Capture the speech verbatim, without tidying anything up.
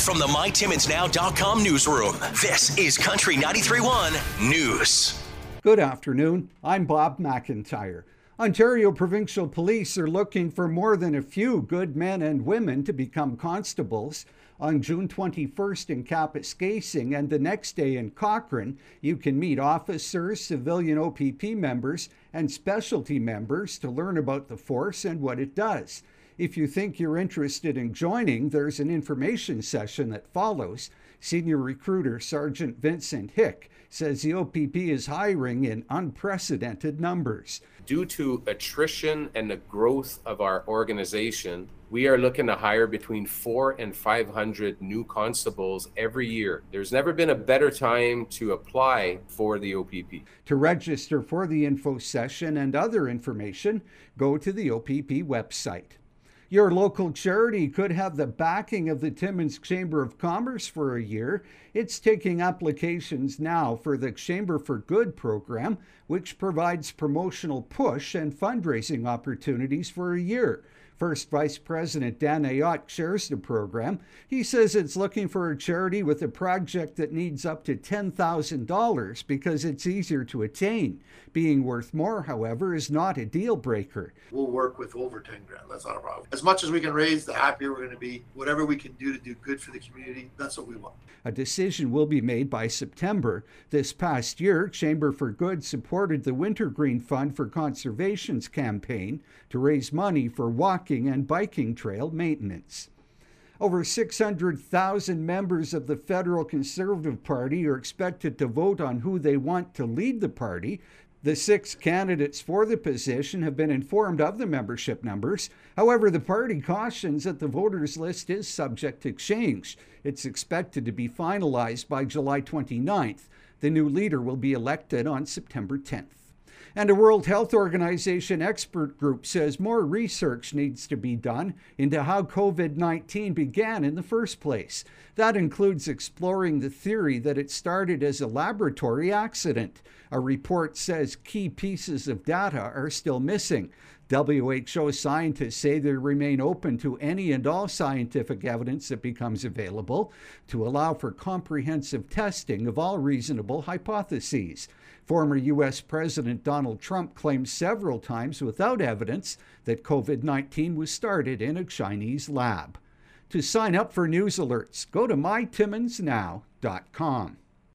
From the my timmins now dot com newsroom, this is Country ninety-three point one News. Good afternoon. I'm Bob McIntyre. Ontario Provincial Police are looking for more than a few good men and women to become constables. On June twenty-first in Kapuskasing and the next day in Cochrane, you can meet officers, civilian O P P members, and specialty members to learn about the force and what it does. If you think you're interested in joining, there's an information session that follows. Senior recruiter Sergeant Vincent Hick says the O P P is hiring in unprecedented numbers. Due to attrition and the growth of our organization, we are looking to hire between four and five hundred new constables every year. There's never been a better time to apply for the O P P. To register for the info session and other information, go to the O P P website. Your local charity could have the backing of the Timmins Chamber of Commerce for a year. It's taking applications now for the Chamber for Good program, which provides promotional push and fundraising opportunities for a year. First Vice President Dan Ayotte chairs the program. He says it's looking for a charity with a project that needs up to ten thousand dollars because it's easier to attain. Being worth more, however, is not a deal breaker. We'll work with over ten grand. That's not a problem. As much as we can raise, the happier we're going to be. Whatever we can do to do good for the community, that's what we want. A decision will be made by September. This past year, Chamber for Good supported the Wintergreen Fund for Conservation's campaign to raise money for walking and biking trail maintenance. Over six hundred thousand members of the Federal Conservative Party are expected to vote on who they want to lead the party. The six candidates for the position have been informed of the membership numbers. However, the party cautions that the voters list is subject to change. It's expected to be finalized by July twenty-ninth. The new leader will be elected on September tenth. And a World Health Organization expert group says more research needs to be done into how COVID nineteen began in the first place. That includes exploring the theory that it started as a laboratory accident. A report says key pieces of data are still missing. W H O scientists say they remain open to any and all scientific evidence that becomes available to allow for comprehensive testing of all reasonable hypotheses. Former U S President Donald Trump claimed several times without evidence that COVID nineteen was started in a Chinese lab. To sign up for news alerts, go to my timmins now dot com.